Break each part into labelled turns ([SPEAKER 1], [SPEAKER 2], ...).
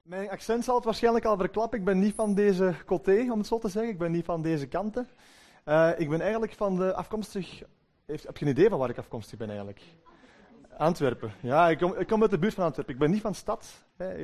[SPEAKER 1] Mijn accent zal het waarschijnlijk al verklappen. Ik ben niet van deze côté, om het zo te zeggen. Ik ben niet van deze kanten. Ik ben eigenlijk afkomstig... Heb je een idee van waar ik afkomstig ben eigenlijk? Antwerpen. Ja, ik kom uit de buurt van Antwerpen. Ik ben niet van de stad.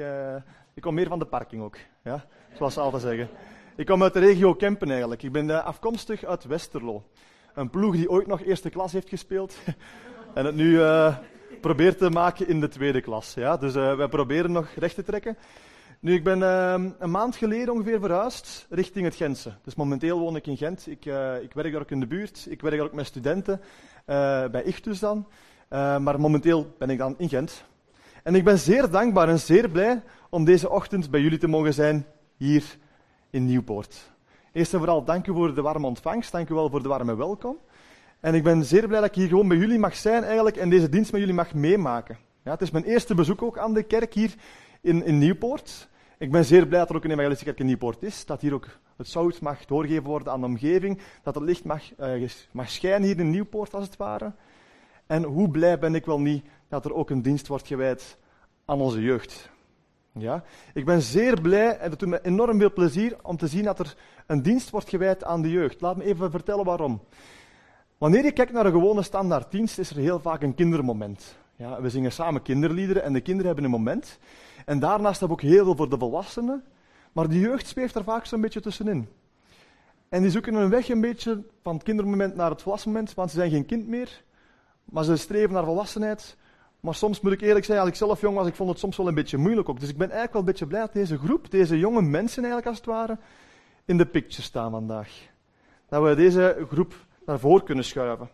[SPEAKER 1] Ik kom meer van de parking ook. Ja, zoals ze altijd zeggen. Ik kom uit de regio Kempen eigenlijk. Ik ben afkomstig uit Westerlo. Een ploeg die ooit nog eerste klas heeft gespeeld. En het nu probeert te maken in de tweede klas. Ja? Dus wij proberen nog recht te trekken. Nu, ik ben een maand geleden ongeveer verhuisd richting het Gentse. Dus momenteel woon ik in Gent. Ik werk daar ook in de buurt. Ik werk daar ook met studenten. Bij Ichthus dan. Maar momenteel ben ik dan in Gent. En ik ben zeer dankbaar en zeer blij om deze ochtend bij jullie te mogen zijn hier in Nieuwpoort. Eerst en vooral dank u voor de warme ontvangst. Dank u wel voor de warme welkom. En ik ben zeer blij dat ik hier gewoon bij jullie mag zijn eigenlijk en deze dienst met jullie mag meemaken. Ja, het is mijn eerste bezoek ook aan de kerk hier in Nieuwpoort. Ik ben zeer blij dat er ook een evangelische kerk in Nieuwpoort is. Dat hier ook het zout mag doorgegeven worden aan de omgeving. Dat het licht mag schijnen hier in Nieuwpoort als het ware. En hoe blij ben ik wel niet dat er ook een dienst wordt gewijd aan onze jeugd. Ja? Ik ben zeer blij en het doet me enorm veel plezier om te zien dat er een dienst wordt gewijd aan de jeugd. Laat me even vertellen waarom. Wanneer je kijkt naar een gewone standaarddienst, is er heel vaak een kindermoment. Ja, we zingen samen kinderliederen en de kinderen hebben een moment. En daarnaast hebben we ook heel veel voor de volwassenen. Maar de jeugd zweeft er vaak zo'n beetje tussenin. En die zoeken een weg een beetje van het kindermoment naar het volwassenmoment, want ze zijn geen kind meer. Maar ze streven naar volwassenheid. Maar soms moet ik eerlijk zijn, als ik zelf jong was, ik vond het soms wel een beetje moeilijk ook. Dus ik ben eigenlijk wel een beetje blij dat deze groep, deze jonge mensen eigenlijk als het ware, in de picture staan vandaag. Dat we deze groep naar voren kunnen schuiven.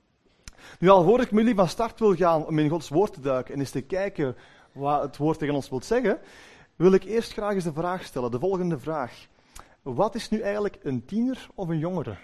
[SPEAKER 1] Nu, alvorens ik met jullie van start wil gaan om in Gods woord te duiken en eens te kijken wat het woord tegen ons wil zeggen, wil ik eerst graag eens de vraag stellen, de volgende vraag. Wat is nu eigenlijk een tiener of een jongere?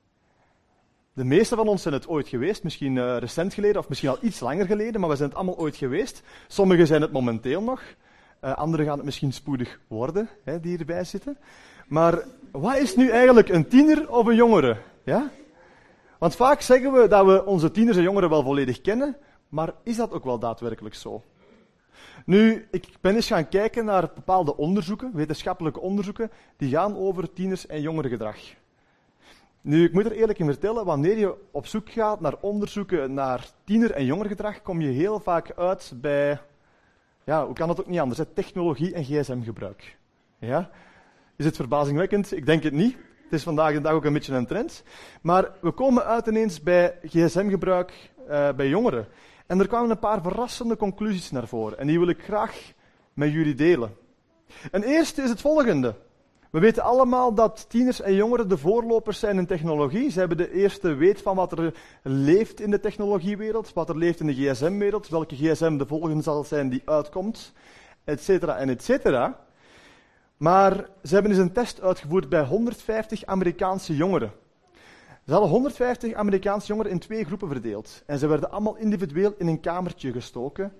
[SPEAKER 1] De meeste van ons zijn het ooit geweest, misschien recent geleden of misschien al iets langer geleden, maar we zijn het allemaal ooit geweest. Sommigen zijn het momenteel nog, anderen gaan het misschien spoedig worden, die hierbij zitten. Maar wat is nu eigenlijk een tiener of een jongere? Ja? Want vaak zeggen we dat we onze tieners en jongeren wel volledig kennen, maar is dat ook wel daadwerkelijk zo? Nu, ik ben eens gaan kijken naar bepaalde onderzoeken, wetenschappelijke onderzoeken, die gaan over tieners- en jongerengedrag. Nu, ik moet er eerlijk in vertellen, wanneer je op zoek gaat naar onderzoeken naar tiener- en jongerengedrag, kom je heel vaak uit bij, ja, hoe kan het ook niet anders, technologie en gsm-gebruik. Ja? Is het verbazingwekkend? Ik denk het niet. Het is vandaag de dag ook een beetje een trend. Maar we komen uit ineens bij gsm-gebruik bij jongeren. En er kwamen een paar verrassende conclusies naar voren. En die wil ik graag met jullie delen. En eerste is het volgende. We weten allemaal dat tieners en jongeren de voorlopers zijn in technologie. Ze hebben de eerste weet van wat er leeft in de technologiewereld, wat er leeft in de gsm-wereld, welke gsm de volgende zal zijn die uitkomt, etcetera en etcetera. Maar ze hebben eens een test uitgevoerd bij 150 Amerikaanse jongeren. Ze hadden 150 Amerikaanse jongeren in 2 groepen verdeeld. En ze werden allemaal individueel in een kamertje gestoken.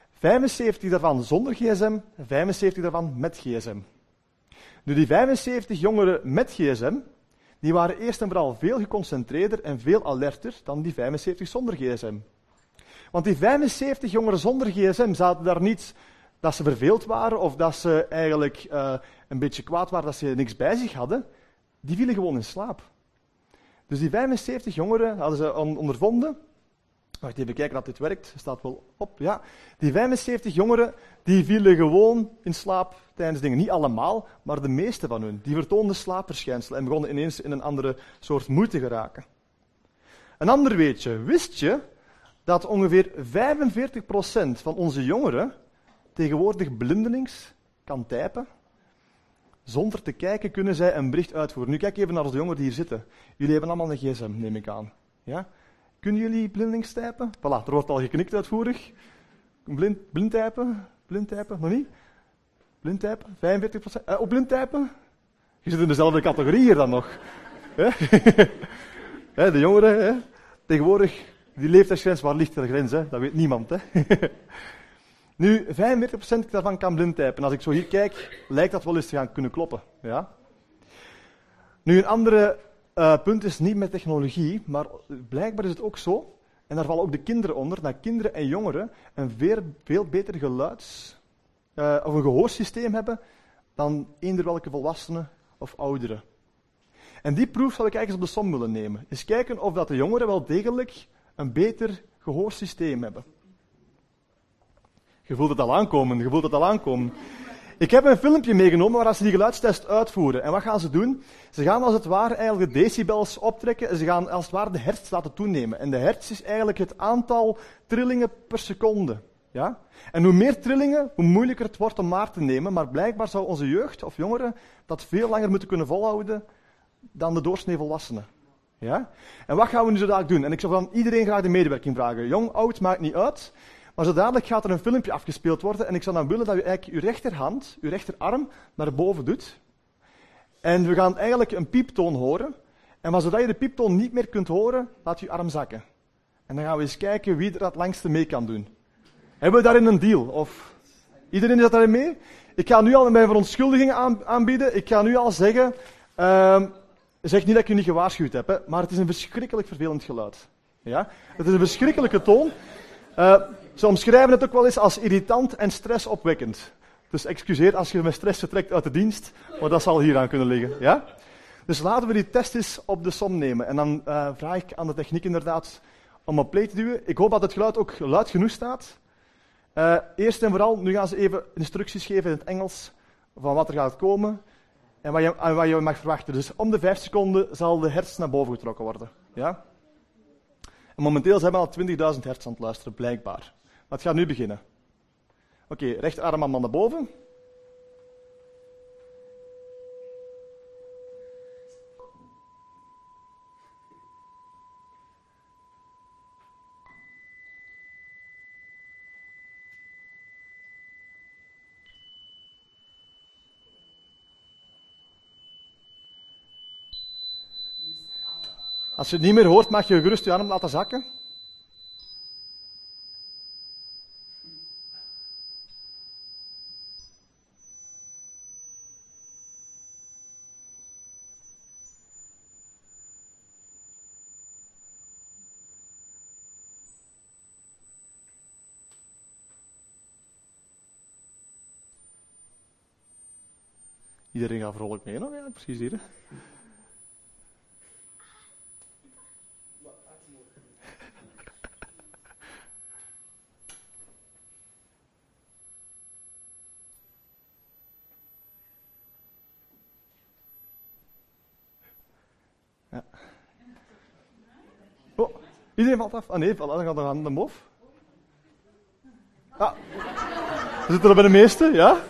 [SPEAKER 1] 75 daarvan zonder gsm, 75 daarvan met gsm. Nu, die 75 jongeren met gsm, die waren eerst en vooral veel geconcentreerder en veel alerter dan die 75 zonder gsm. Want die 75 jongeren zonder gsm zaten daar niet dat ze verveeld waren of dat ze eigenlijk een beetje kwaad waren dat ze niks bij zich hadden. Die vielen gewoon in slaap. Dus die 75 jongeren hadden ze ondervonden. Wacht even kijken dat dit werkt. Staat wel op. Ja. Die 75 jongeren die vielen gewoon in slaap tijdens dingen. Niet allemaal, maar de meeste van hun. Die vertoonden slaapverschijnselen en begonnen ineens in een andere soort moed te geraken. Een ander weetje. Wist je dat ongeveer 45% van onze jongeren tegenwoordig blindelings kan typen? Zonder te kijken kunnen zij een bericht uitvoeren. Nu kijk even naar de jongeren die hier zitten. Jullie hebben allemaal een gsm, neem ik aan. Ja? Kunnen jullie blindelings typen? Voilà, er wordt al geknikt uitvoerig. Blind typen? Blind typen? Nog niet? Blind typen? 45%? Op blind typen? Je zit in dezelfde categorie hier dan nog. De jongeren, tegenwoordig, die leeftijdsgrens, waar ligt de grens? Dat weet niemand. Nu, 45% daarvan kan blind typen. Als ik zo hier kijk, lijkt dat wel eens te gaan kunnen kloppen. Ja? Nu, een andere punt is niet met technologie, maar blijkbaar is het ook zo, en daar vallen ook de kinderen onder, dat kinderen en jongeren een veel beter of een gehoorsysteem hebben dan eender welke volwassenen of ouderen. En die proef zou ik eigenlijk eens op de som willen nemen. Eens kijken of dat de jongeren wel degelijk een beter gehoorsysteem hebben. Je voelt het al aankomen. Ik heb een filmpje meegenomen waar ze die geluidstest uitvoeren. En wat gaan ze doen? Ze gaan als het ware eigenlijk de decibels optrekken en ze gaan als het ware de hertz laten toenemen. En de hertz is eigenlijk het aantal trillingen per seconde. Ja? En hoe meer trillingen, hoe moeilijker het wordt om waar te nemen. Maar blijkbaar zou onze jeugd of jongeren dat veel langer moeten kunnen volhouden dan de doorsnee volwassenen. Ja? En wat gaan we nu zo dadelijk doen? En ik zou van iedereen graag de medewerking vragen. Jong, oud, maakt niet uit. Maar zo dadelijk gaat er een filmpje afgespeeld worden en ik zou dan willen dat u eigenlijk uw rechterhand, uw rechterarm, naar boven doet. En we gaan eigenlijk een pieptoon horen. En maar zodat je de pieptoon niet meer kunt horen, laat je arm zakken. En dan gaan we eens kijken wie er het langste mee kan doen. Hebben we daarin een deal? Of iedereen is dat daarin mee? Ik ga nu al mijn verontschuldigingen aanbieden. Ik ga nu al zeggen, zeg niet dat ik u niet gewaarschuwd heb, hè, maar het is een verschrikkelijk vervelend geluid. Ja? Het is een verschrikkelijke toon. Ze omschrijven het ook wel eens als irritant en stressopwekkend. Dus excuseer als je met stress vertrekt uit de dienst, maar dat zal hier aan kunnen liggen. Ja? Dus laten we die test eens op de som nemen. En dan vraag ik aan de techniek inderdaad om op play te duwen. Ik hoop dat het geluid ook luid genoeg staat. Eerst en vooral, nu gaan ze even instructies geven in het Engels van wat er gaat komen en wat je mag verwachten. Dus om de 5 seconden zal de hertz naar boven getrokken worden. Ja? En momenteel zijn we al 20.000 hertz aan het luisteren, blijkbaar. Maar het gaat nu beginnen. Oké, rechterarm allemaal naar boven. Als je het niet meer hoort, mag je gerust je arm laten zakken. Iedereen gaat vrolijk mee nog, ja, precies hier. Hè? Ja. Oh, iedereen valt af. Ah nee, dan gaat er aan de bof. Ah, we zitten er bij de meeste, ja?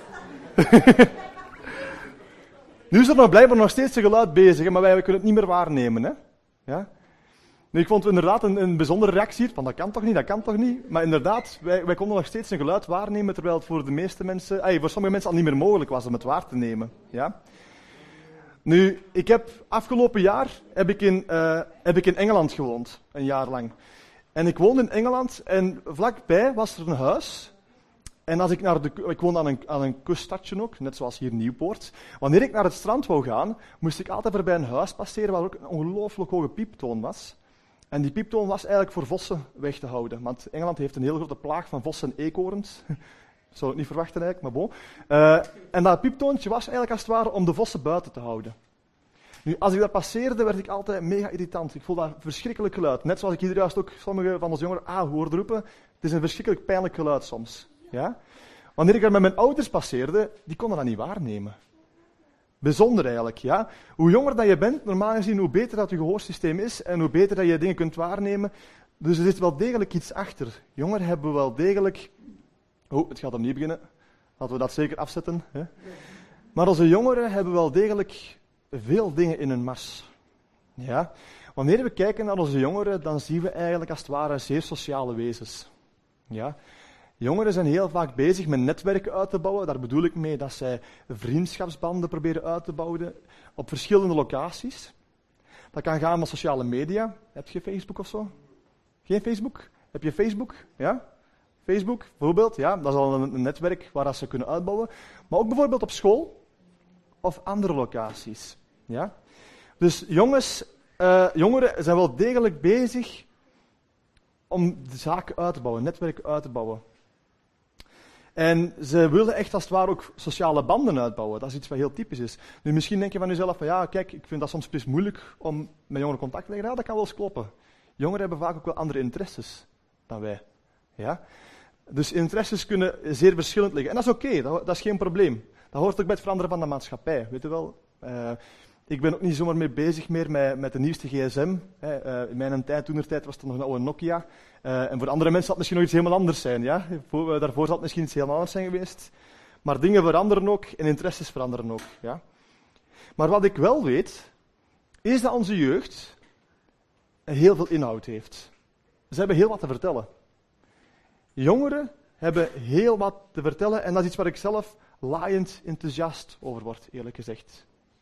[SPEAKER 1] Nu is er nog blijkbaar nog steeds een geluid bezig, hè, maar wij kunnen het niet meer waarnemen. Hè? Ja? Nu, ik vond inderdaad een bijzondere reactie hier, van dat kan toch niet. Maar inderdaad, wij konden nog steeds een geluid waarnemen, terwijl het voor de meeste mensen, voor sommige mensen al niet meer mogelijk was om het waar te nemen. Ja? Nu, afgelopen jaar heb ik in Engeland gewoond, een jaar lang. En ik woonde in Engeland en vlakbij was er een huis. En als ik woonde aan een kuststadje ook, net zoals hier Nieuwpoort. Wanneer ik naar het strand wou gaan, moest ik altijd voorbij een huis passeren waar ook een ongelooflijk hoge pieptoon was. En die pieptoon was eigenlijk voor vossen weg te houden. Want Engeland heeft een heel grote plaag van vossen en eekhoorns. Zou ik niet verwachten eigenlijk, maar bon. En dat pieptoontje was eigenlijk als het ware om de vossen buiten te houden. Nu, als ik dat passeerde, werd ik altijd mega irritant. Ik voelde dat verschrikkelijk geluid. Net zoals ik hier juist ook sommige van onze jongeren hoorde roepen. Het is een verschrikkelijk pijnlijk geluid soms. Ja? Wanneer ik er met mijn ouders passeerde, die konden dat niet waarnemen. Bijzonder eigenlijk, ja. Hoe jonger dat je bent, normaal gezien, hoe beter dat je gehoorsysteem is en hoe beter dat je dingen kunt waarnemen. Dus er zit wel degelijk iets achter. Jongeren hebben wel degelijk... Oh, het gaat opnieuw beginnen. Laten we dat zeker afzetten. Hè? Maar onze jongeren hebben wel degelijk veel dingen in hun mars. Ja. Wanneer we kijken naar onze jongeren, dan zien we eigenlijk als het ware zeer sociale wezens. Ja. Jongeren zijn heel vaak bezig met netwerken uit te bouwen. Daar bedoel ik mee dat zij vriendschapsbanden proberen uit te bouwen op verschillende locaties. Dat kan gaan met sociale media. Heb je Facebook of zo? Geen Facebook? Heb je Facebook? Ja? Facebook, bijvoorbeeld. Ja, dat is al een netwerk waar ze kunnen uitbouwen. Maar ook bijvoorbeeld op school of andere locaties. Ja? Dus jongeren zijn wel degelijk bezig om de zaken uit te bouwen, netwerken uit te bouwen. En ze willen echt als het ware ook sociale banden uitbouwen. Dat is iets wat heel typisch is. Nu, misschien denk je van jezelf van ja, kijk, ik vind dat soms best moeilijk om met jongeren contact te leggen. Ja, dat kan wel eens kloppen. Jongeren hebben vaak ook wel andere interesses dan wij. Ja? Dus interesses kunnen zeer verschillend liggen. En dat is oké, dat is geen probleem. Dat hoort ook bij het veranderen van de maatschappij. Weet je wel? Ik ben ook niet zomaar mee bezig meer met de nieuwste gsm. In mijn toenertijd was het nog een oude Nokia. En voor andere mensen zal het misschien nog iets helemaal anders zijn. Ja? Daarvoor zal het misschien iets helemaal anders zijn geweest. Maar dingen veranderen ook en interesses veranderen ook. Ja? Maar wat ik wel weet, is dat onze jeugd heel veel inhoud heeft. Ze hebben heel wat te vertellen. Jongeren hebben heel wat te vertellen en dat is iets waar ik zelf laaiend enthousiast over word, eerlijk gezegd.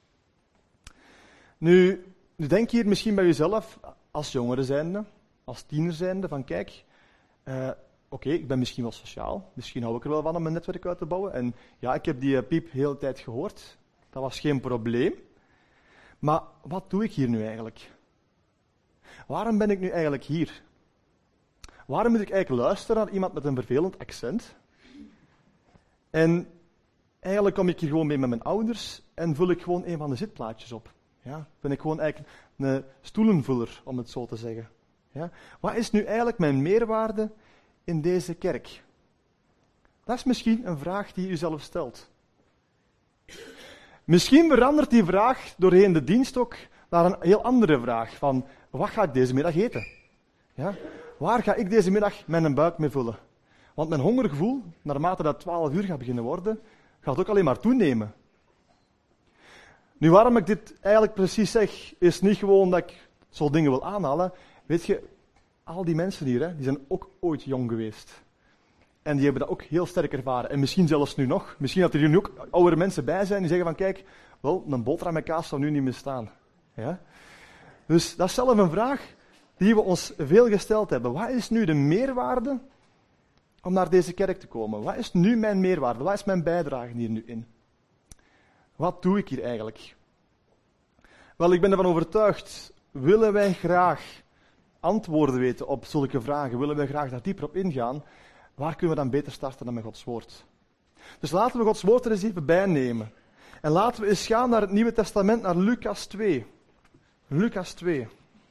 [SPEAKER 1] Nu denk je hier misschien bij jezelf, als jongere zijnde, als tiener zijnde, van kijk, oké, ik ben misschien wel sociaal, misschien hou ik er wel van om mijn netwerk uit te bouwen. En ja, ik heb die piep heel de tijd gehoord, dat was geen probleem. Maar wat doe ik hier nu eigenlijk? Waarom ben ik nu eigenlijk hier? Waarom moet ik eigenlijk luisteren naar iemand met een vervelend accent? En eigenlijk kom ik hier gewoon mee met mijn ouders en vul ik gewoon een van de zitplaatjes op. Ja, ben ik gewoon eigenlijk een stoelenvuller, om het zo te zeggen. Ja, wat is nu eigenlijk mijn meerwaarde in deze kerk? Dat is misschien een vraag die u zelf stelt. Misschien verandert die vraag doorheen de dienst ook naar een heel andere vraag. Van, wat ga ik deze middag eten? Ja? Waar ga ik deze middag mijn buik mee vullen? Want mijn hongergevoel, naarmate dat 12 uur gaat beginnen worden, gaat ook alleen maar toenemen. Nu, waarom ik dit eigenlijk precies zeg, is niet gewoon dat ik zo'n dingen wil aanhalen. Weet je, al die mensen hier, die zijn ook ooit jong geweest. En die hebben dat ook heel sterk ervaren. En misschien zelfs nu nog. Misschien dat er hier nu ook oudere mensen bij zijn die zeggen van kijk, wel, een boterham met kaas zou nu niet meer staan. Ja? Dus dat is zelf een vraag die we ons veel gesteld hebben. Wat is nu de meerwaarde om naar deze kerk te komen? Wat is nu mijn meerwaarde? Wat is mijn bijdrage hier nu in? Wat doe ik hier eigenlijk? Wel, ik ben ervan overtuigd, willen wij graag antwoorden weten op zulke vragen, willen wij graag daar dieper op ingaan, waar kunnen we dan beter starten dan met Gods woord? Dus laten we Gods woord er eens even bij nemen. En laten we eens gaan naar het Nieuwe Testament, naar Lucas 2. Lucas 2.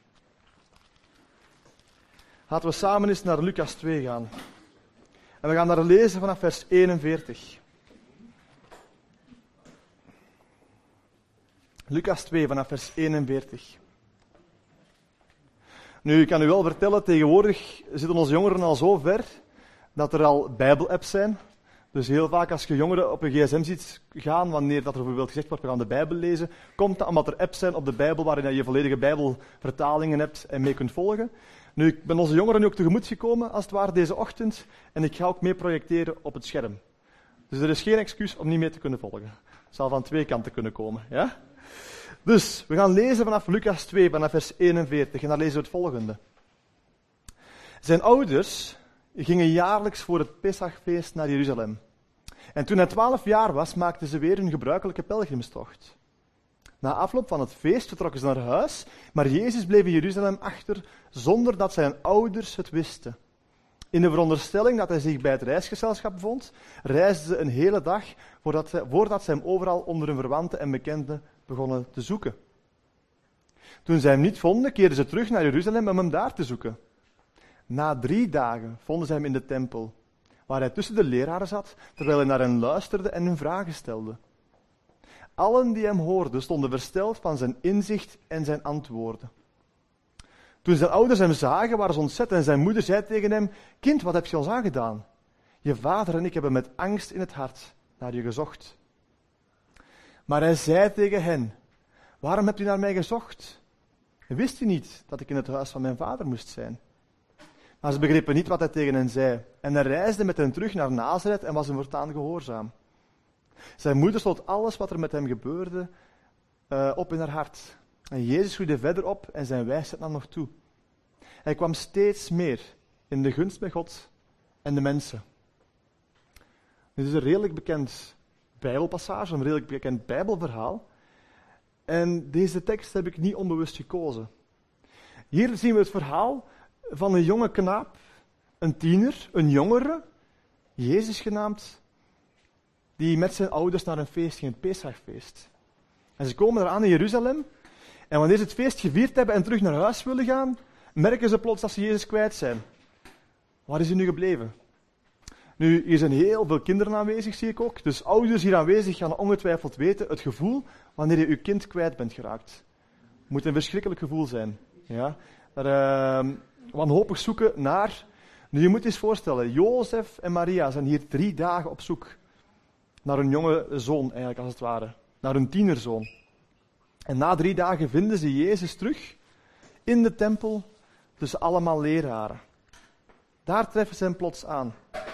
[SPEAKER 1] Laten we samen eens naar Lucas 2 gaan. En we gaan daar lezen vanaf vers 41. Lucas 2, vanaf vers 41. Nu, ik kan u wel vertellen, tegenwoordig zitten onze jongeren al zo ver dat er al Bijbel-apps zijn. Dus heel vaak als je jongeren op een gsm ziet gaan, wanneer dat er bijvoorbeeld gezegd wordt, we gaan de Bijbel lezen, komt dat omdat er apps zijn op de Bijbel waarin je volledige Bijbelvertalingen hebt en mee kunt volgen. Nu, ik ben onze jongeren nu ook tegemoet gekomen, als het ware, deze ochtend, en ik ga ook mee projecteren op het scherm. Dus er is geen excuus om niet mee te kunnen volgen. Het zal van twee kanten kunnen komen, ja? Dus, we gaan lezen vanaf Lucas 2, vanaf vers 41, en dan lezen we het volgende. Zijn ouders gingen jaarlijks voor het Pesachfeest naar Jeruzalem. En toen hij 12 jaar was, maakten ze weer hun gebruikelijke pelgrimstocht. Na afloop van het feest vertrokken ze naar huis, maar Jezus bleef in Jeruzalem achter, zonder dat zijn ouders het wisten. In de veronderstelling dat hij zich bij het reisgezelschap bevond, reisden ze een hele dag voordat ze hem overal onder hun verwanten en bekenden begonnen te zoeken. Toen ze hem niet vonden, keerden ze terug naar Jeruzalem om hem daar te zoeken. Na 3 dagen vonden ze hem in de tempel, waar hij tussen de leraren zat, terwijl hij naar hen luisterde en hun vragen stelde. Allen die hem hoorden, stonden versteld van zijn inzicht en zijn antwoorden. Toen zijn ouders hem zagen, waren ze ontzet en zijn moeder zei tegen hem, kind, wat heb je ons aangedaan? Je vader en ik hebben met angst in het hart naar je gezocht. Maar hij zei tegen hen, waarom hebt u naar mij gezocht? Wist u niet dat ik in het huis van mijn vader moest zijn? Maar ze begrepen niet wat hij tegen hen zei. En hij reisde met hen terug naar Nazareth en was hem voortaan gehoorzaam. Zijn moeder sloot alles wat er met hem gebeurde op in haar hart. En Jezus groeide verder op en zijn wijsheid nam nog toe. Hij kwam steeds meer in de gunst bij God en de mensen. Dit is een redelijk bekend Bijbelpassage, een redelijk bekend Bijbelverhaal. En deze tekst heb ik niet onbewust gekozen. Hier zien we het verhaal van een jonge knaap, een tiener, een jongere, Jezus genaamd, die met zijn ouders naar een feest ging, het Pesachfeest. En ze komen eraan in Jeruzalem, en wanneer ze het feest gevierd hebben en terug naar huis willen gaan, merken ze plots dat ze Jezus kwijt zijn. Waar is hij nu gebleven? Nu, hier zijn heel veel kinderen aanwezig, zie ik ook. Dus ouders hier aanwezig gaan ongetwijfeld weten het gevoel wanneer je je kind kwijt bent geraakt. Het moet een verschrikkelijk gevoel zijn. Ja? Wanhopig zoeken naar... Nu, je moet je eens voorstellen, Jozef en Maria zijn hier 3 dagen op zoek naar hun jonge zoon, eigenlijk als het ware. Naar hun tienerzoon. En na 3 dagen vinden ze Jezus terug in de tempel tussen allemaal leraren. Daar treffen ze hem plots aan.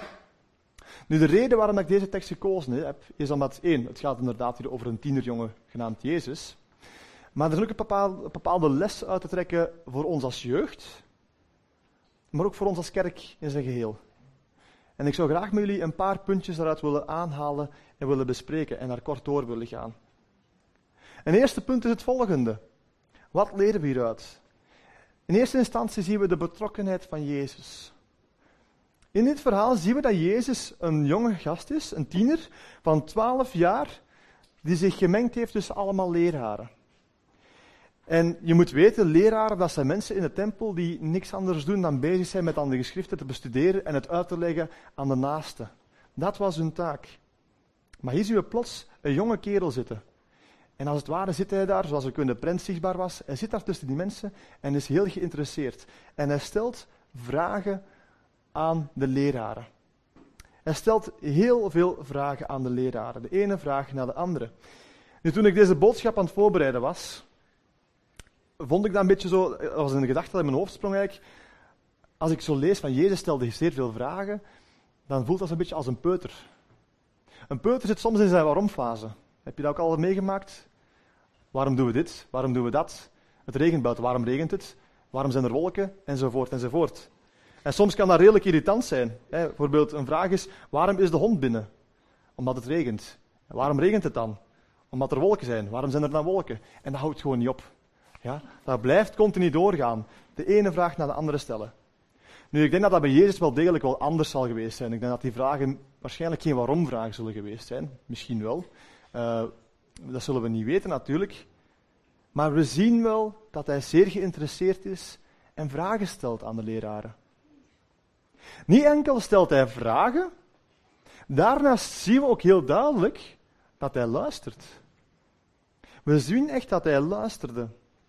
[SPEAKER 1] Nu, de reden waarom ik deze tekst gekozen heb, is omdat 1, het gaat inderdaad hier over een tienerjongen genaamd Jezus. Maar er is ook een bepaalde les uit te trekken voor ons als jeugd, maar ook voor ons als kerk in zijn geheel. En ik zou graag met jullie een paar puntjes daaruit willen aanhalen en willen bespreken en daar kort door willen gaan. Een eerste punt is het volgende. Wat leren we hieruit? In eerste instantie zien we de betrokkenheid van Jezus. In dit verhaal zien we dat Jezus een jonge gast is, een tiener van 12 jaar, die zich gemengd heeft tussen allemaal leraren. En je moet weten, leraren, dat zijn mensen in de tempel die niks anders doen dan bezig zijn met aan de geschriften te bestuderen en het uit te leggen aan de naasten. Dat was hun taak. Maar hier zien we plots een jonge kerel zitten. En als het ware zit hij daar, zoals ook in de prent zichtbaar was, hij zit daar tussen die mensen en is heel geïnteresseerd. En hij stelt vragen aan de leraren. Hij stelt heel veel vragen aan de leraren, de ene vraag na de andere. Nu, toen ik deze boodschap aan het voorbereiden was, vond ik dat een beetje zo, als een gedachte dat in mijn hoofd sprong eigenlijk. Als ik zo lees van Jezus stelde zeer veel vragen, dan voelt dat een beetje als een peuter. Een peuter zit soms in zijn waarom-fase. Heb je dat ook al meegemaakt? Waarom doen we dit? Waarom doen we dat? Het regent buiten, waarom regent het? Waarom zijn er wolken? Enzovoort, enzovoort. En soms kan dat redelijk irritant zijn. Bijvoorbeeld, een vraag is, waarom is de hond binnen? Omdat het regent. En waarom regent het dan? Omdat er wolken zijn. Waarom zijn er dan wolken? En dat houdt gewoon niet op. Ja? Dat blijft continu doorgaan. De ene vraag naar de andere stellen. Nu, ik denk dat dat bij Jezus wel degelijk wel anders zal geweest zijn. Ik denk dat die vragen waarschijnlijk geen waarom-vragen zullen geweest zijn. Misschien wel. Dat zullen we niet weten natuurlijk. Maar we zien wel dat hij zeer geïnteresseerd is en vragen stelt aan de leraren. Niet enkel stelt hij vragen, daarnaast zien we ook heel duidelijk dat hij luistert. We zien echt dat hij luisterde.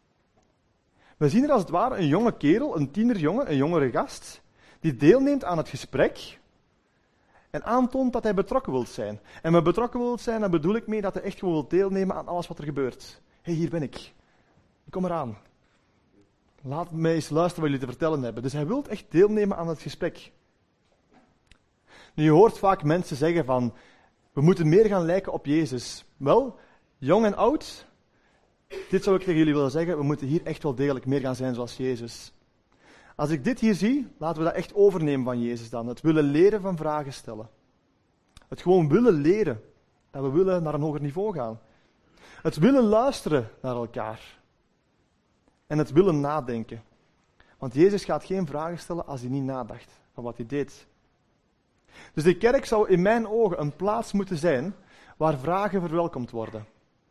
[SPEAKER 1] We zien er als het ware een jonge kerel, een tienerjongen, een jongere gast, die deelneemt aan het gesprek en aantoont dat hij betrokken wil zijn. En met betrokken wil zijn, dan bedoel ik mee dat hij echt gewoon wil deelnemen aan alles wat er gebeurt. Hé, hier ben ik. Ik kom eraan. Laat mij eens luisteren wat jullie te vertellen hebben. Dus hij wil echt deelnemen aan het gesprek. Nu, je hoort vaak mensen zeggen van, we moeten meer gaan lijken op Jezus. Wel, jong en oud, dit zou ik tegen jullie willen zeggen, we moeten hier echt wel degelijk meer gaan zijn zoals Jezus. Als ik dit hier zie, laten we dat echt overnemen van Jezus dan. Het willen leren van vragen stellen. Het gewoon willen leren, dat we willen naar een hoger niveau gaan. Het willen luisteren naar elkaar. En het willen nadenken. Want Jezus gaat geen vragen stellen als hij niet nadacht van wat hij deed. Dus de kerk zou in mijn ogen een plaats moeten zijn waar vragen verwelkomd worden.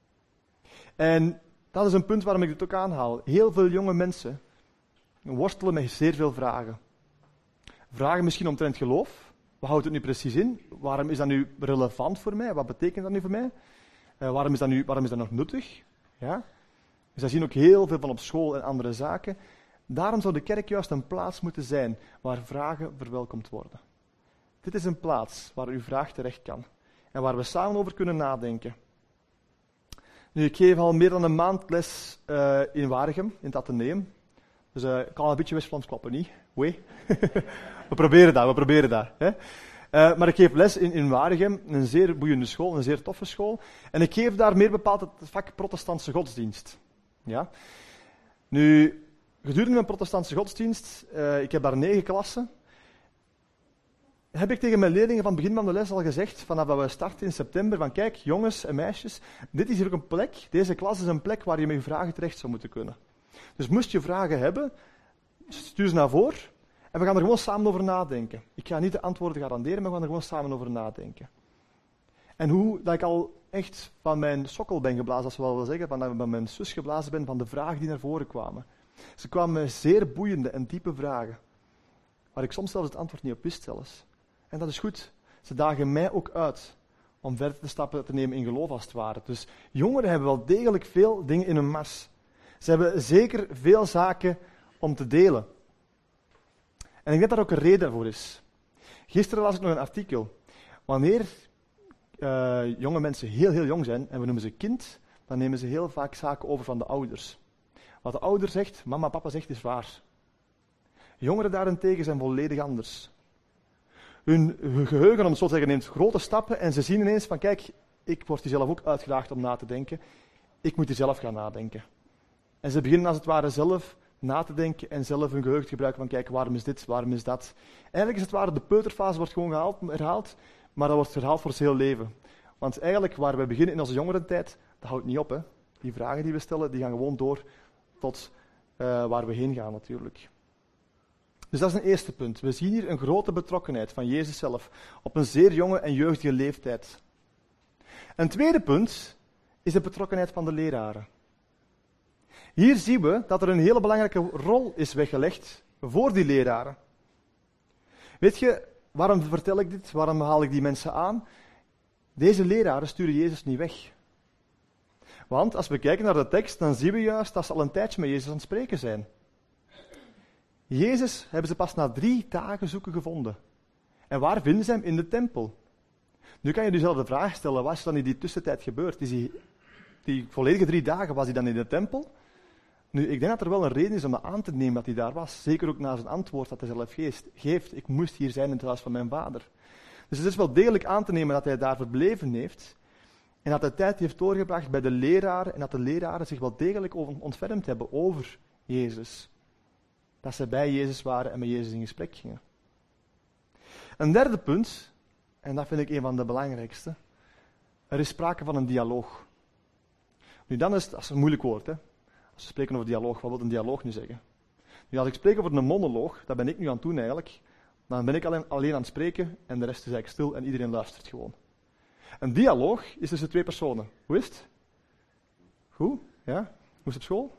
[SPEAKER 1] En dat is een punt waarom ik dit ook aanhaal. Heel veel jonge mensen worstelen met zeer veel vragen. Vragen misschien omtrent geloof. Wat houdt het nu precies in? Waarom is dat nu relevant voor mij? Wat betekent dat nu voor mij? Waarom is dat nog nuttig? Ja? Dus daar zien ook heel veel van op school en andere zaken. Daarom zou de kerk juist een plaats moeten zijn waar vragen verwelkomd worden. Dit is een plaats waar uw vraag terecht kan. En waar we samen over kunnen nadenken. Nu, ik geef al meer dan een maand les in Waregem, in het Atheneum. Dus ik kan een beetje West-Vlaams klappen, niet? Wee. We proberen dat. Hè? Maar ik geef les in Waregem, een zeer boeiende school, een zeer toffe school. En ik geef daar meer bepaald het vak protestantse godsdienst. Ja? Nu, gedurende mijn protestantse godsdienst, ik heb daar 9 klassen, heb ik tegen mijn leerlingen van het begin van de les al gezegd, vanaf dat we starten in september, van kijk, jongens en meisjes, dit is hier ook een plek, deze klas is een plek waar je met je vragen terecht zou moeten kunnen. Dus moest je vragen hebben, stuur ze naar voren En we gaan er gewoon samen over nadenken. Ik ga niet de antwoorden garanderen, maar we gaan er gewoon samen over nadenken. En hoe dat ik al echt van mijn sokkel ben geblazen, als we wel willen zeggen, van mijn zus geblazen ben, van de vragen die naar voren kwamen. Ze kwamen met zeer boeiende en diepe vragen, waar ik soms zelfs het antwoord niet op wist zelfs. En dat is goed. Ze dagen mij ook uit om verder te stappen te nemen in geloof als het ware. Dus jongeren hebben wel degelijk veel dingen in hun mars. Ze hebben zeker veel zaken om te delen. En ik denk dat daar ook een reden voor is. Gisteren las ik nog een artikel. Wanneer jonge mensen heel jong zijn, en we noemen ze kind, dan nemen ze heel vaak zaken over van de ouders. Wat de ouder zegt, mama, papa zegt, is waar. Jongeren daarentegen zijn volledig anders. Hun geheugen, om het zo te zeggen, neemt grote stappen en ze zien ineens van, kijk, ik word hier zelf ook uitgedaagd om na te denken. Ik moet hier zelf gaan nadenken. En ze beginnen als het ware zelf na te denken en zelf hun geheugen te gebruiken van, kijk, waarom is dit, waarom is dat. Eigenlijk is het ware, de peuterfase wordt gewoon herhaald, maar dat wordt herhaald voor het hele leven. Want eigenlijk, waar we beginnen in onze jongerentijd, dat houdt niet op. Hè. Die vragen die we stellen, die gaan gewoon door tot waar we heen gaan natuurlijk. Dus dat is een eerste punt. We zien hier een grote betrokkenheid van Jezus zelf op een zeer jonge en jeugdige leeftijd. Een tweede punt is de betrokkenheid van de leraren. Hier zien we dat er een hele belangrijke rol is weggelegd voor die leraren. Weet je, waarom vertel ik dit? Waarom haal ik die mensen aan? Deze leraren sturen Jezus niet weg. Want als we kijken naar de tekst, dan zien we juist dat ze al een tijdje met Jezus aan het spreken zijn. Jezus hebben ze pas na 3 dagen zoeken gevonden. En waar vinden ze hem? In de tempel. Nu kan je jezelf de vraag stellen, wat is dan in die tussentijd gebeurd? Die volledige 3 dagen was hij dan in de tempel? Nu, ik denk dat er wel een reden is om aan te nemen dat hij daar was. Zeker ook na zijn antwoord dat hij zelf geeft. Ik moest hier zijn in het huis van mijn vader. Dus het is wel degelijk aan te nemen dat hij daar verbleven heeft. En dat hij tijd heeft doorgebracht bij de leraren. En dat de leraren zich wel degelijk ontfermd hebben over Jezus. Dat ze bij Jezus waren en met Jezus in gesprek gingen. Een derde punt, en dat vind ik een van de belangrijkste. Er is sprake van een dialoog. Nu, dan is dat is een moeilijk woord, hè. Als we spreken over dialoog, wat wil een dialoog nu zeggen? Nu, als ik spreek over een monoloog, dat ben ik nu aan het doen eigenlijk, dan ben ik alleen aan het spreken en de rest is eigenlijk stil en iedereen luistert gewoon. Een dialoog is tussen 2 personen. Hoe is het? Goed? Ja? Hoe is het op school?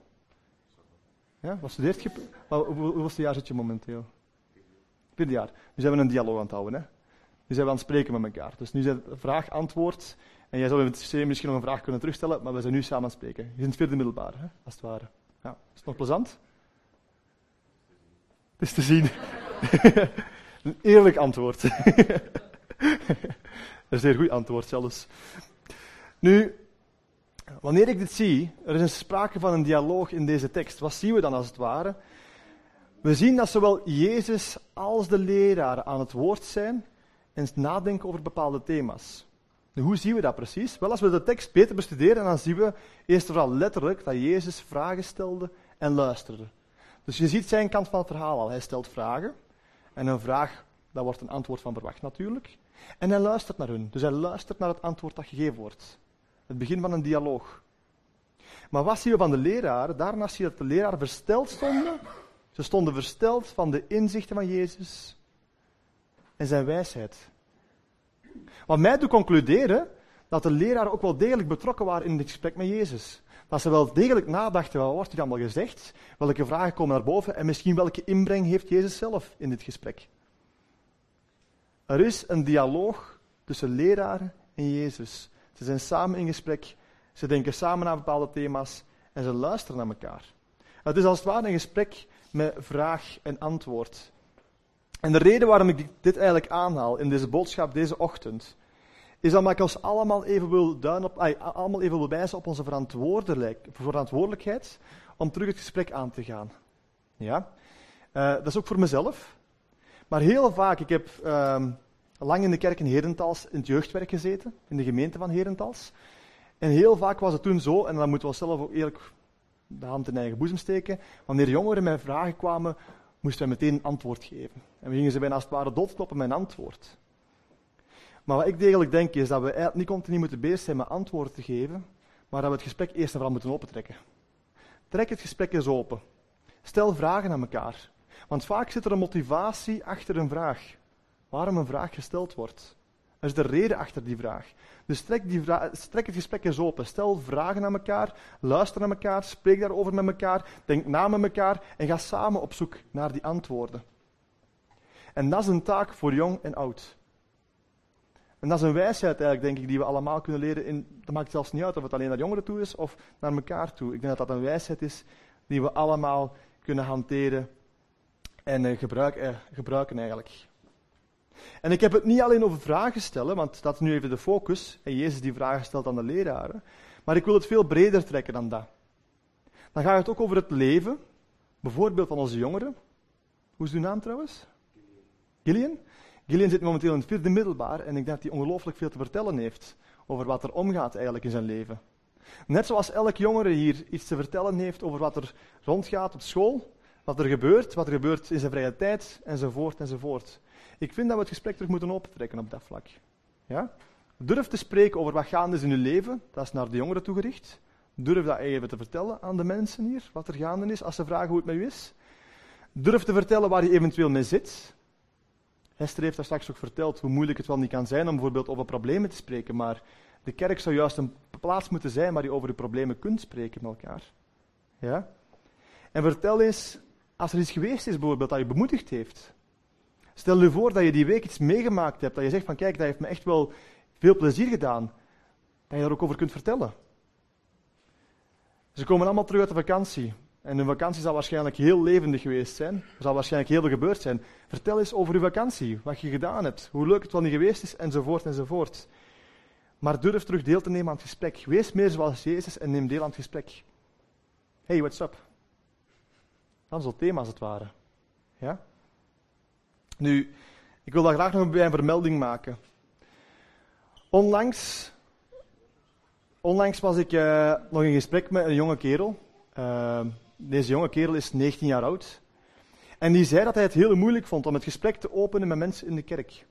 [SPEAKER 1] Ja? Wat studeert je? Hoeveelste jaar zit je momenteel? 4e jaar. Nu zijn we een dialoog aan het houden. Hè? Nu zijn we aan het spreken met elkaar. Dus nu is het vraag, antwoord. En jij zou in het systeem misschien nog een vraag kunnen terugstellen, maar we zijn nu samen aan het spreken. Je bent in het 4e middelbaar, hè? Als het ware. Ja. Is het nog plezant? Het is te zien. Een eerlijk antwoord. Een zeer goed antwoord zelfs. Nu, wanneer ik dit zie, er is een sprake van een dialoog in deze tekst. Wat zien we dan als het ware? We zien dat zowel Jezus als de leraren aan het woord zijn en nadenken over bepaalde thema's. Nu, hoe zien we dat precies? Wel, als we de tekst beter bestuderen, dan zien we eerst en vooral letterlijk dat Jezus vragen stelde en luisterde. Dus je ziet zijn kant van het verhaal al. Hij stelt vragen en een vraag, daar wordt een antwoord van verwacht natuurlijk. En hij luistert naar hun. Dus hij luistert naar het antwoord dat gegeven wordt. Het begin van een dialoog. Maar wat zien we van de leraren? Daarnaast zie je dat de leraren versteld stonden. Ze stonden versteld van de inzichten van Jezus en zijn wijsheid. Wat mij doet concluderen dat de leraren ook wel degelijk betrokken waren in het gesprek met Jezus. Dat ze wel degelijk nadachten, wat wordt hier allemaal gezegd? Welke vragen komen naar boven? En misschien welke inbreng heeft Jezus zelf in dit gesprek? Er is een dialoog tussen leraren en Jezus. Ze zijn samen in gesprek, ze denken samen aan bepaalde thema's en ze luisteren naar elkaar. Het is als het ware een gesprek met vraag en antwoord. En de reden waarom ik dit eigenlijk aanhaal in deze boodschap deze ochtend, is dat ik ons allemaal even wil wijzen op onze verantwoordelijkheid om terug het gesprek aan te gaan. Ja? Dat is ook voor mezelf. Maar heel vaak, ik heb lang in de kerk in Herentals in het jeugdwerk gezeten, in de gemeente van Herentals. En heel vaak was het toen zo, en dan moeten we zelf ook eerlijk de hand in eigen boezem steken, wanneer jongeren met vragen kwamen, moesten wij meteen een antwoord geven. En we gingen ze bijna als het ware doodkloppen met een antwoord. Maar wat ik degelijk denk is dat we eigenlijk niet continu moeten bezig zijn met antwoorden te geven, maar dat we het gesprek eerst en vooral moeten opentrekken. Trek het gesprek eens open. Stel vragen aan elkaar. Want vaak zit er een motivatie achter een vraag. Waarom een vraag gesteld wordt. Er is de reden achter die vraag. Dus trek het gesprek eens open. Stel vragen aan elkaar, luister naar elkaar, spreek daarover met elkaar, denk na met elkaar en ga samen op zoek naar die antwoorden. En dat is een taak voor jong en oud. En dat is een wijsheid eigenlijk, denk ik, die we allemaal kunnen leren. Dat maakt zelfs niet uit of het alleen naar jongeren toe is of naar elkaar toe. Ik denk dat dat een wijsheid is die we allemaal kunnen hanteren en gebruiken eigenlijk. En ik heb het niet alleen over vragen stellen, want dat is nu even de focus. En Jezus die vragen stelt aan de leraren. Maar ik wil het veel breder trekken dan dat. Dan gaat het ook over het leven, bijvoorbeeld van onze jongeren. Hoe is uw naam trouwens? Gillian. Gillian zit momenteel in het 4e middelbaar en ik denk dat hij ongelooflijk veel te vertellen heeft over wat er omgaat eigenlijk in zijn leven. Net zoals elk jongere hier iets te vertellen heeft over wat er rondgaat op school, wat er gebeurt in zijn vrije tijd, enzovoort, enzovoort. Ik vind dat we het gesprek terug moeten opentrekken op dat vlak. Ja? Durf te spreken over wat gaande is in uw leven, dat is naar de jongeren toegericht. Durf dat even te vertellen aan de mensen hier, wat er gaande is, als ze vragen hoe het met u is. Durf te vertellen waar je eventueel mee zit. Hester heeft daar straks ook verteld hoe moeilijk het wel niet kan zijn om bijvoorbeeld over problemen te spreken, maar de kerk zou juist een plaats moeten zijn waar je over je problemen kunt spreken met elkaar. Ja? En vertel eens, als er iets geweest is bijvoorbeeld dat je bemoedigd heeft. Stel je voor dat je die week iets meegemaakt hebt, dat je zegt van kijk, dat heeft me echt wel veel plezier gedaan. Dat je daar ook over kunt vertellen. Ze komen allemaal terug uit de vakantie. En hun vakantie zal waarschijnlijk heel levendig geweest zijn. Er zal waarschijnlijk heel veel gebeurd zijn. Vertel eens over uw vakantie, wat je gedaan hebt, hoe leuk het wel niet geweest is, enzovoort, enzovoort. Maar durf terug deel te nemen aan het gesprek. Wees meer zoals Jezus en neem deel aan het gesprek. Hey, what's up? Dat is het thema als het ware. Ja? Nu, ik wil daar graag nog bij een vermelding maken. Onlangs was ik nog in gesprek met een jonge kerel. Deze jonge kerel is 19 jaar oud. En die zei dat hij het heel moeilijk vond om het gesprek te openen met mensen in de kerk.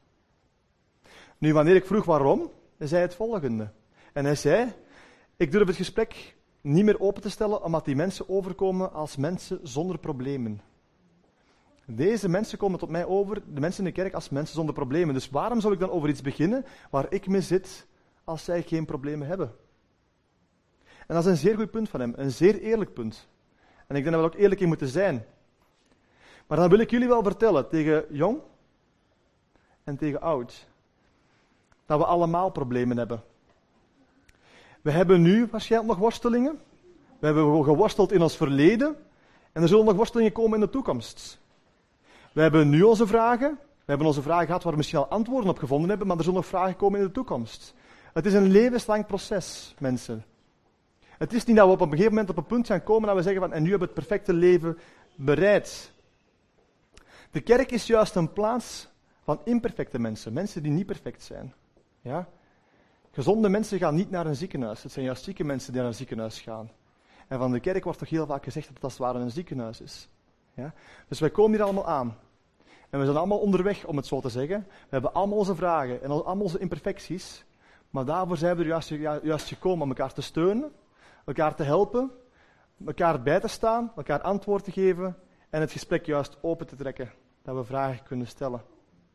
[SPEAKER 1] Nu, wanneer ik vroeg waarom, zei hij het volgende. En hij zei, ik durf het gesprek niet meer open te stellen, omdat die mensen overkomen als mensen zonder problemen. Deze mensen komen tot mij over, de mensen in de kerk, als mensen zonder problemen. Dus waarom zou ik dan over iets beginnen waar ik mee zit, als zij geen problemen hebben? En dat is een zeer goed punt van hem, een zeer eerlijk punt. En ik denk dat we er ook eerlijk in moeten zijn. Maar dan wil ik jullie wel vertellen, tegen jong en tegen oud, dat we allemaal problemen hebben. We hebben nu waarschijnlijk nog worstelingen. We hebben geworsteld in ons verleden. En er zullen nog worstelingen komen in de toekomst. We hebben nu onze vragen. We hebben onze vragen gehad waar we misschien al antwoorden op gevonden hebben, maar er zullen nog vragen komen in de toekomst. Het is een levenslang proces, mensen. Het is niet dat we op een gegeven moment op een punt gaan komen dat we zeggen van en nu hebben we het perfecte leven bereid. De kerk is juist een plaats van imperfecte mensen, mensen die niet perfect zijn. Ja? Gezonde mensen gaan niet naar een ziekenhuis. Het zijn juist zieke mensen die naar een ziekenhuis gaan. En van de kerk wordt toch heel vaak gezegd dat het als het ware een ziekenhuis is. Ja? Dus wij komen hier allemaal aan. En we zijn allemaal onderweg, om het zo te zeggen. We hebben allemaal onze vragen en allemaal onze imperfecties. Maar daarvoor zijn we er juist gekomen om elkaar te steunen, elkaar te helpen, elkaar bij te staan, elkaar antwoord te geven en het gesprek juist open te trekken, dat we vragen kunnen stellen.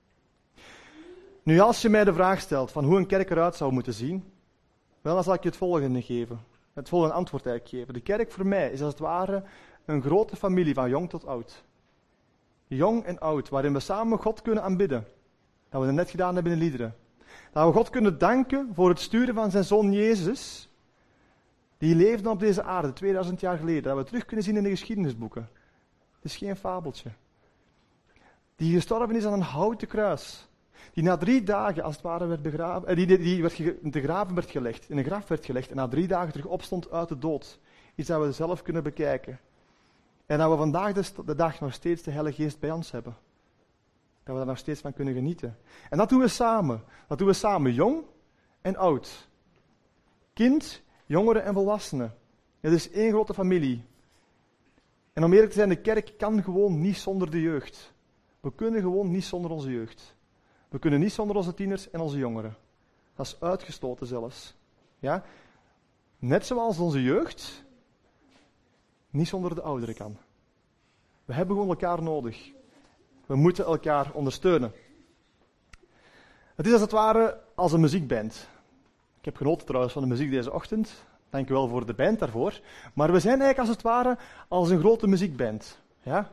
[SPEAKER 1] Nu, als je mij de vraag stelt van hoe een kerk eruit zou moeten zien, wel, dan zal ik je het volgende geven. Het volgende antwoord eigenlijk geven. De kerk voor mij is als het ware een grote familie van jong tot oud. Jong en oud, waarin we samen God kunnen aanbidden. Dat we dat net gedaan hebben in de liederen. Dat we God kunnen danken voor het sturen van zijn zoon Jezus, die leefde op deze aarde 2000 jaar geleden. Dat we terug kunnen zien in de geschiedenisboeken. Het is geen fabeltje. Die gestorven is aan een houten kruis. Die na 3 dagen, als het ware, werd begraven. De graven werd gelegd, in een graf werd gelegd. En na 3 dagen terug opstond uit de dood. Iets dat we zelf kunnen bekijken. En dat we vandaag de dag nog steeds de Heilige Geest bij ons hebben. Dat we daar nog steeds van kunnen genieten. En dat doen we samen. Dat doen we samen, jong en oud. Kind, jongeren en volwassenen. Het is één grote familie. En om eerlijk te zijn, de kerk kan gewoon niet zonder de jeugd. We kunnen gewoon niet zonder onze jeugd. We kunnen niet zonder onze tieners en onze jongeren. Dat is uitgesloten zelfs. Ja? Net zoals onze jeugd niet zonder de ouderen kan. We hebben gewoon elkaar nodig. We moeten elkaar ondersteunen. Het is als het ware als een muziekband. Ik heb genoten trouwens van de muziek deze ochtend. Dank u wel voor de band daarvoor. Maar we zijn eigenlijk als het ware als een grote muziekband. Ja?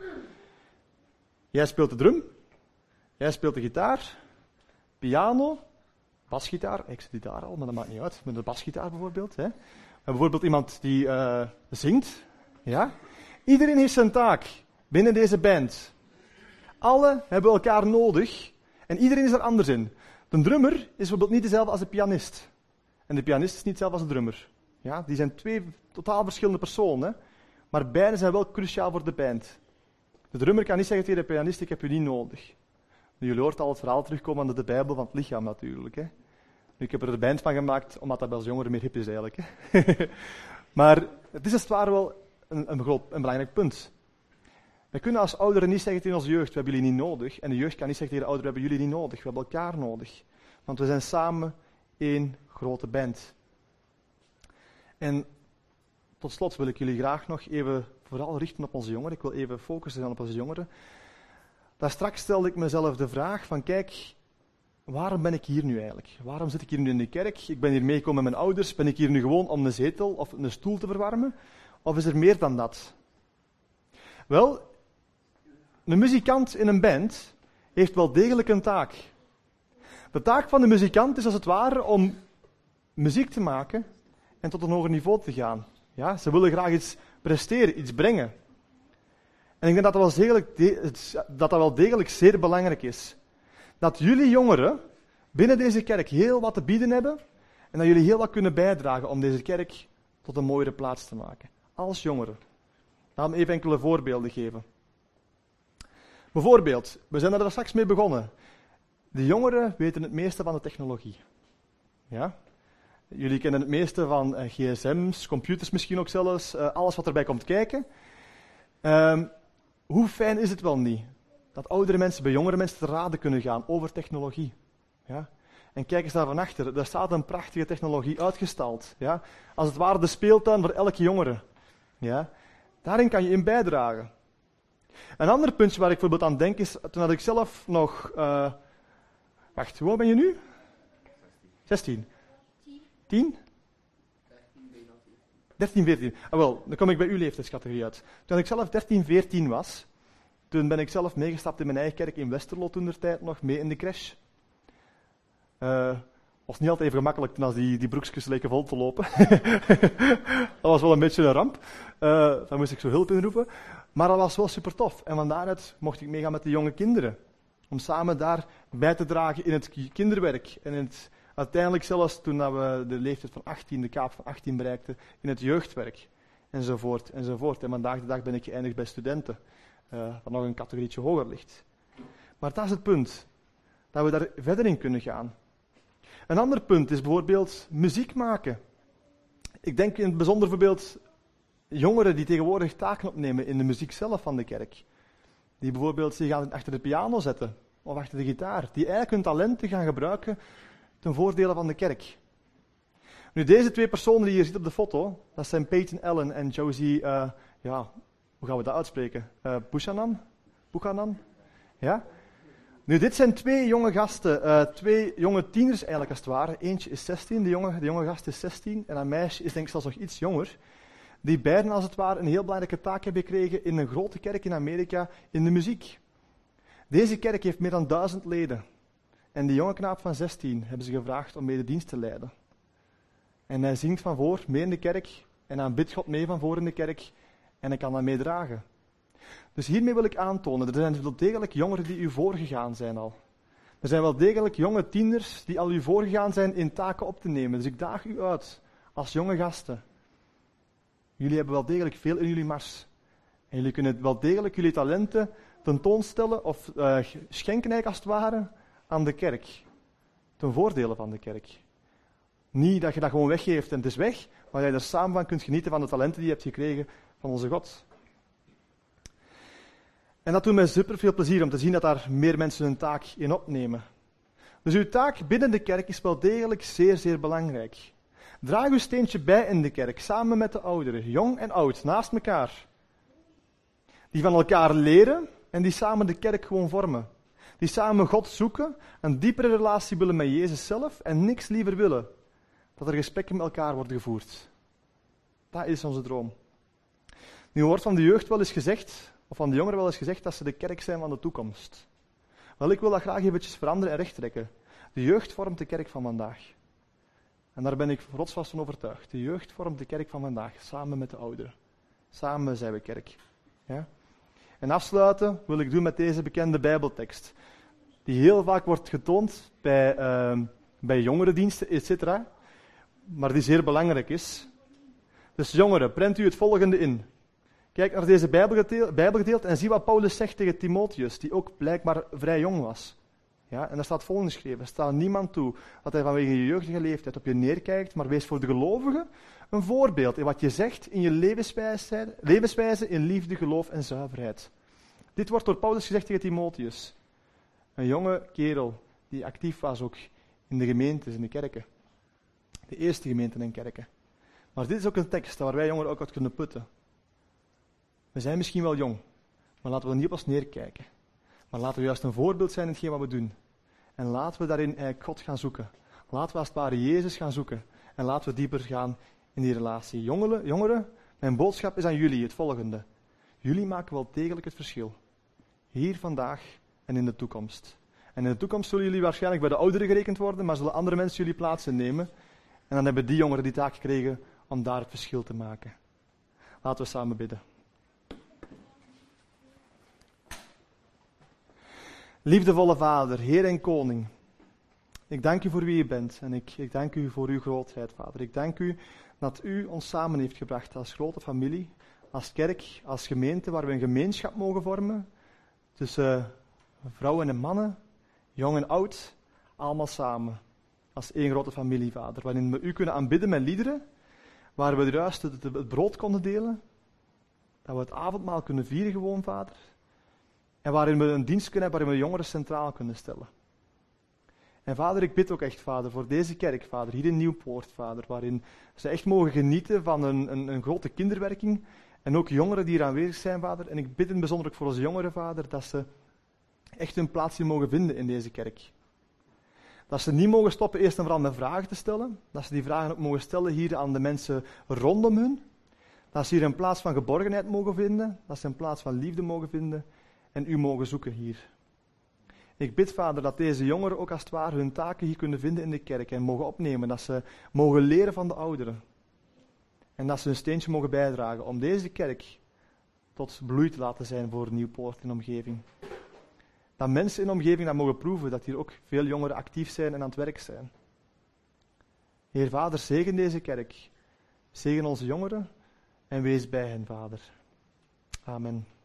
[SPEAKER 1] Jij speelt de drum. Jij speelt de gitaar. Piano. Basgitaar. Ik zit die daar al, maar dat maakt niet uit. Met de basgitaar bijvoorbeeld. Hè. We hebben bijvoorbeeld iemand die zingt. Ja? Iedereen heeft zijn taak binnen deze band. Alle hebben elkaar nodig. En iedereen is er anders in. De drummer is bijvoorbeeld niet dezelfde als de pianist. En de pianist is niet hetzelfde als de drummer. Ja? Die zijn twee totaal verschillende personen. Maar beide zijn wel cruciaal voor de band. De drummer kan niet zeggen tegen de pianist, ik heb u niet nodig. Jullie hoort al het verhaal terugkomen aan de Bijbel van het lichaam natuurlijk. Hè. Ik heb er de band van gemaakt, omdat dat bij als jongeren meer hip is eigenlijk. Hè. Maar het is als het ware wel een belangrijk punt. Wij kunnen als ouderen niet zeggen tegen onze jeugd, we hebben jullie niet nodig. En de jeugd kan niet zeggen tegen de ouderen, we hebben jullie niet nodig. We hebben elkaar nodig. Want we zijn samen één grote band. En tot slot wil ik jullie graag nog even vooral richten op onze jongeren. Ik wil even focussen op onze jongeren. Daar straks stelde ik mezelf de vraag van, kijk, waarom ben ik hier nu eigenlijk? Waarom zit ik hier nu in de kerk? Ik ben hier meegekomen met mijn ouders. Ben ik hier nu gewoon om een zetel of een stoel te verwarmen? Of is er meer dan dat? Wel, een muzikant in een band heeft wel degelijk een taak. De taak van de muzikant is als het ware om muziek te maken en tot een hoger niveau te gaan. Ja, ze willen graag iets presteren, iets brengen. En ik denk dat wel degelijk zeer belangrijk is. Dat jullie jongeren binnen deze kerk heel wat te bieden hebben en dat jullie heel wat kunnen bijdragen om deze kerk tot een mooiere plaats te maken. Als jongeren. Laat me even enkele voorbeelden geven. Bijvoorbeeld, we zijn er straks mee begonnen. De jongeren weten het meeste van de technologie. Ja? Jullie kennen het meeste van gsm's, computers misschien ook zelfs, alles wat erbij komt kijken. Hoe fijn is het wel niet dat oudere mensen bij jongere mensen te raden kunnen gaan over technologie. Ja? En kijk eens daar van achter, daar staat een prachtige technologie uitgestald. Ja? Als het ware de speeltuin voor elke jongere. Ja? Daarin kan je in bijdragen. Een ander puntje waar ik bijvoorbeeld aan denk is, toen had ik zelf nog... Wacht, hoe oud ben je nu? 16. 10? 13, 14. Ah, wel, dan kom ik bij uw leeftijdscategorie uit. Toen ik zelf 13, 14 was, toen ben ik zelf meegestapt in mijn eigen kerk in Westerlo toentertijd nog, mee in de crash. Was niet altijd even gemakkelijk toen als die broekjes leken vol te lopen. Dat was wel een beetje een ramp. Dan moest ik zo hulp inroepen. Maar dat was wel super tof. En van daaruit mocht ik meegaan met de jonge kinderen. Om samen daar bij te dragen in het kinderwerk. En uiteindelijk zelfs toen we de leeftijd van 18, de kaap van 18 bereikten, in het jeugdwerk. Enzovoort, enzovoort. En vandaag de dag ben ik geëindigd bij studenten. Dat nog een categorietje hoger ligt. Maar dat is het punt. Dat we daar verder in kunnen gaan. Een ander punt is bijvoorbeeld muziek maken. Ik denk in het bijzonder bijvoorbeeld jongeren die tegenwoordig taken opnemen in de muziek zelf van de kerk. Die bijvoorbeeld zich achter de piano zetten of achter de gitaar. Die eigenlijk hun talenten gaan gebruiken ten voordele van de kerk. Nu, deze twee personen die hier zitten op de foto, dat zijn Peyton Allen en Josie, hoe gaan we dat uitspreken? Buchanan? Ja? Nu, dit zijn twee jonge gasten, twee jonge tieners eigenlijk als het ware. Eentje is 16, de jonge gast is 16 en dat meisje is denk ik zelfs nog iets jonger. Die beiden als het ware een heel belangrijke taak hebben gekregen in een grote kerk in Amerika in de muziek. Deze kerk heeft meer dan 1000 leden. En die jonge knaap van 16 hebben ze gevraagd om mee de dienst te leiden. En hij zingt van voor, mee in de kerk, en hij bidt God mee van voor in de kerk, en hij kan dat meedragen. Dus hiermee wil ik aantonen, er zijn wel degelijk jongeren die u voorgegaan zijn al. Er zijn wel degelijk jonge tieners die al u voorgegaan zijn in taken op te nemen. Dus ik daag u uit, als jonge gasten. Jullie hebben wel degelijk veel in jullie mars. En jullie kunnen wel degelijk jullie talenten tentoonstellen, of schenken eigenlijk als het ware, aan de kerk. Ten voordele van de kerk. Niet dat je dat gewoon weggeeft en het is weg, maar dat je er samen van kunt genieten van de talenten die je hebt gekregen van onze God. En dat doet mij super veel plezier om te zien dat daar meer mensen hun taak in opnemen. Dus uw taak binnen de kerk is wel degelijk zeer, zeer belangrijk. Draag uw steentje bij in de kerk, samen met de ouderen, jong en oud, naast elkaar. Die van elkaar leren en die samen de kerk gewoon vormen. Die samen God zoeken, een diepere relatie willen met Jezus zelf en niks liever willen. Dat er gesprekken met elkaar worden gevoerd. Dat is onze droom. Nu wordt van de jeugd wel eens gezegd, of van de jongeren wel eens gezegd, dat ze de kerk zijn van de toekomst. Wel, ik wil dat graag eventjes veranderen en rechttrekken. De jeugd vormt de kerk van vandaag. En daar ben ik rotsvast van overtuigd. De jeugd vormt de kerk van vandaag, samen met de ouderen. Samen zijn we kerk. Ja? En afsluiten wil ik doen met deze bekende Bijbeltekst, die heel vaak wordt getoond bij jongerendiensten, etc., maar die zeer belangrijk is. Dus jongeren, prent u het volgende in. Kijk naar deze Bijbelgedeelte en zie wat Paulus zegt tegen Timotheus, die ook blijkbaar vrij jong was. Ja, en daar staat volgende geschreven: sta niemand toe dat hij vanwege je jeugdige leeftijd op je neerkijkt, maar wees voor de gelovigen een voorbeeld in wat je zegt, in je levenswijze, in liefde, geloof en zuiverheid. Dit wordt door Paulus gezegd tegen Timotheus. Een jonge kerel die actief was ook in de gemeentes, in de kerken. De eerste gemeenten en kerken. Maar dit is ook een tekst waar wij jongeren ook uit kunnen putten. We zijn misschien wel jong, maar laten we niet op ons neerkijken. Maar laten we juist een voorbeeld zijn in hetgeen wat we doen. En laten we daarin God gaan zoeken. Laten we als het ware Jezus gaan zoeken. En laten we dieper gaan in die relatie. Jongeren, mijn boodschap is aan jullie het volgende. Jullie maken wel degelijk het verschil. Hier vandaag en in de toekomst. En in de toekomst zullen jullie waarschijnlijk bij de ouderen gerekend worden, maar zullen andere mensen jullie plaats innemen. En dan hebben die jongeren die taak gekregen om daar het verschil te maken. Laten we samen bidden. Liefdevolle Vader, Heer en Koning, ik dank u voor wie u bent en ik dank u voor uw grootheid, Vader. Ik dank u dat u ons samen heeft gebracht als grote familie, als kerk, als gemeente, waar we een gemeenschap mogen vormen tussen vrouwen en mannen, jong en oud, allemaal samen, als één grote familie, Vader, waarin we u kunnen aanbidden met liederen, waar we juist het brood konden delen, dat we het avondmaal kunnen vieren gewoon, Vader. En waarin we een dienst kunnen hebben, waarin we jongeren centraal kunnen stellen. En Vader, ik bid ook echt, Vader, voor deze kerk, Vader, hier in Nieuwpoort, Vader, waarin ze echt mogen genieten van een grote kinderwerking. En ook jongeren die hier aanwezig zijn, Vader. En ik bid in het bijzonder ook voor onze jongeren, Vader, dat ze echt hun plaats hier mogen vinden in deze kerk. Dat ze niet mogen stoppen eerst en vooral met vragen te stellen. Dat ze die vragen ook mogen stellen hier aan de mensen rondom hun. Dat ze hier een plaats van geborgenheid mogen vinden. Dat ze een plaats van liefde mogen vinden. En u mogen zoeken hier. Ik bid, Vader, dat deze jongeren ook als het ware hun taken hier kunnen vinden in de kerk en mogen opnemen. Dat ze mogen leren van de ouderen. En dat ze een steentje mogen bijdragen om deze kerk tot bloei te laten zijn voor Nieuwpoort in de omgeving. Dat mensen in de omgeving dat mogen proeven, dat hier ook veel jongeren actief zijn en aan het werk zijn. Heer Vader, zegen deze kerk. Zegen onze jongeren en wees bij hen, Vader. Amen.